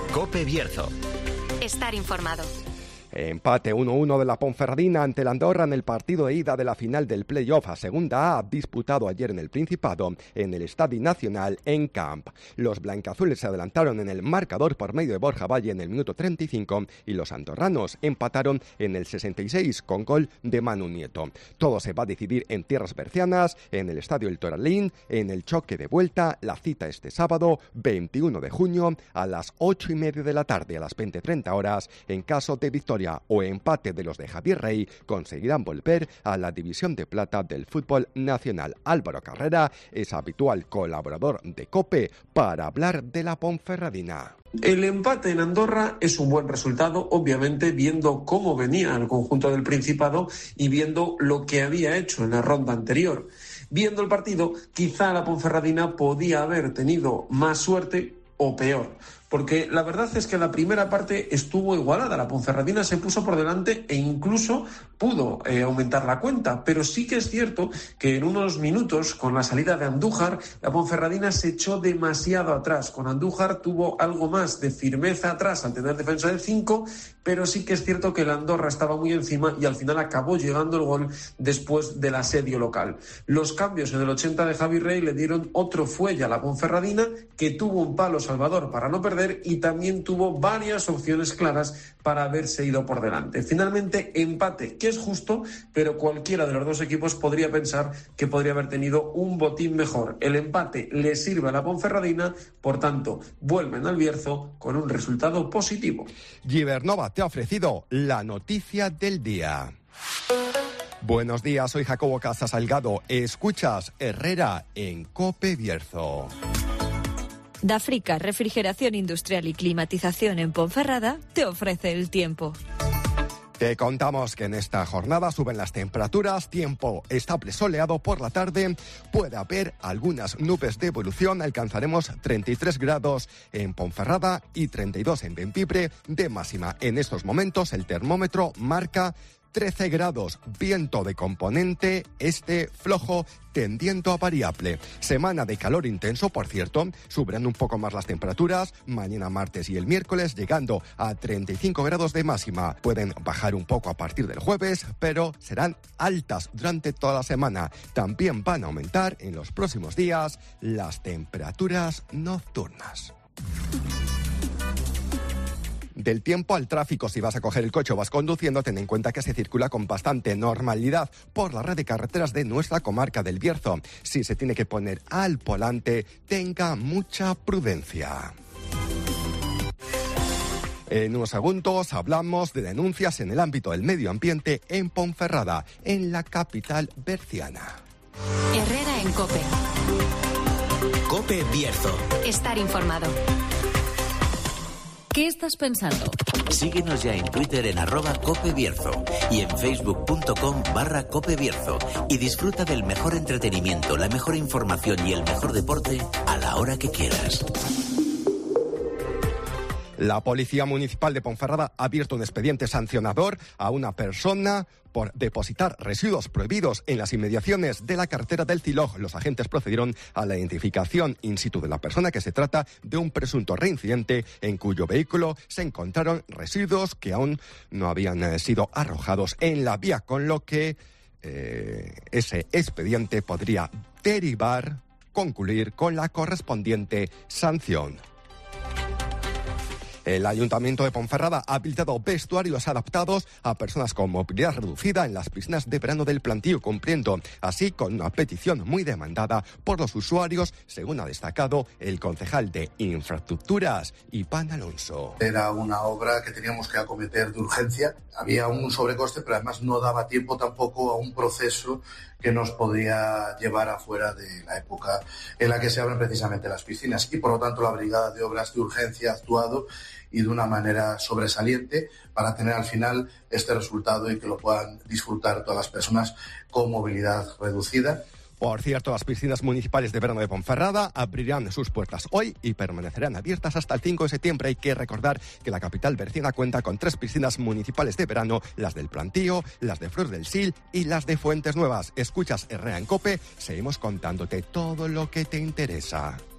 COPE Bierzo. Estar informado. Empate 1-1 de la Ponferradina ante el Andorra en el partido de ida de la final del play-off a Segunda A, disputado ayer en el Principado, en el Estadi Nacional en Camp. Los blancazules se adelantaron en el marcador por medio de Borja Valle en el minuto 35 y los andorranos empataron en el 66 con gol de Manu Nieto. Todo se va a decidir en tierras bercianas, en el Estadio El Toralín, en el choque de vuelta. La cita este sábado, 21 de junio, a las 8:30 de la tarde, a las 20:30 horas. En caso de victoria o empate de los de Javier Rey, conseguirán volver a la división de plata del fútbol nacional. Álvaro Carrera es habitual colaborador de COPE para hablar de la Ponferradina. El empate en Andorra es un buen resultado, obviamente, viendo cómo venía el conjunto del Principado y viendo lo que había hecho en la ronda anterior. Viendo el partido, quizá la Ponferradina podía haber tenido más suerte o peor, porque la verdad es que la primera parte estuvo igualada. La Ponferradina se puso por delante e incluso pudo aumentar la cuenta, pero sí que es cierto que en unos minutos, con la salida de Andújar, la Ponferradina se echó demasiado atrás. Con Andújar tuvo algo más de firmeza atrás al tener defensa de 5, pero sí que es cierto que el Andorra estaba muy encima y al final acabó llegando el gol después del asedio local. Los cambios en el 80 de Javi Rey le dieron otro fuelle a la Ponferradina, que tuvo un palo salvador para no perder y también tuvo varias opciones claras para haberse ido por delante. Finalmente, empate, que es justo, pero cualquiera de los dos equipos podría pensar que podría haber tenido un botín mejor. El empate le sirve a la Ponferradina, por tanto, vuelven al Bierzo con un resultado positivo. Gibernova te ha ofrecido la noticia del día. Buenos días, soy Jacobo Casas Salgado. Escuchas Herrera en COPE Bierzo. Dafrica, refrigeración industrial y climatización en Ponferrada, te ofrece el tiempo. Te contamos que en esta jornada suben las temperaturas, tiempo estable soleado por la tarde, puede haber algunas nubes de evolución, alcanzaremos 33 grados en Ponferrada y 32 en Bembibre de máxima. En estos momentos el termómetro marca 13 grados, viento de componente este flojo tendiendo a variable. Semana de calor intenso, por cierto, subirán un poco más las temperaturas mañana martes y el miércoles, llegando a 35 grados de máxima. Pueden bajar un poco a partir del jueves, pero serán altas durante toda la semana. También van a aumentar en los próximos días las temperaturas nocturnas. Del tiempo al tráfico, si vas a coger el coche o vas conduciendo, ten en cuenta que se circula con bastante normalidad por la red de carreteras de nuestra comarca del Bierzo. Si se tiene que poner al volante, tenga mucha prudencia. En unos segundos hablamos de denuncias en el ámbito del medio ambiente en Ponferrada, en la capital berciana. Herrera en COPE. COPE Bierzo. Estar informado. ¿Qué estás pensando? Síguenos ya en Twitter en @COPEBierzo y en facebook.com/COPEBierzo y disfruta del mejor entretenimiento, la mejor información y el mejor deporte a la hora que quieras. La Policía Municipal de Ponferrada ha abierto un expediente sancionador a una persona por depositar residuos prohibidos en las inmediaciones de la carretera del Ciloj. Los agentes procedieron a la identificación in situ de la persona, que se trata de un presunto reincidente en cuyo vehículo se encontraron residuos que aún no habían sido arrojados en la vía, con lo que ese expediente podría concluir con la correspondiente sanción. El Ayuntamiento de Ponferrada ha habilitado vestuarios adaptados a personas con movilidad reducida en las piscinas de verano del Plantío, cumpliendo así con una petición muy demandada por los usuarios, según ha destacado el concejal de Infraestructuras, Iván Alonso. Era una obra que teníamos que acometer de urgencia. Había un sobrecoste, pero además no daba tiempo tampoco a un proceso que nos podría llevar afuera de la época en la que se abren precisamente las piscinas. Y por lo tanto la Brigada de Obras de Urgencia ha actuado y de una manera sobresaliente para tener al final este resultado y que lo puedan disfrutar todas las personas con movilidad reducida. Por cierto, las piscinas municipales de verano de Ponferrada abrirán sus puertas hoy y permanecerán abiertas hasta el 5 de septiembre. Hay que recordar que la capital berciana cuenta con 3 piscinas municipales de verano, las del Plantío, las de Flor del Sil y las de Fuentes Nuevas. Escuchas Herrera en COPE, seguimos contándote todo lo que te interesa.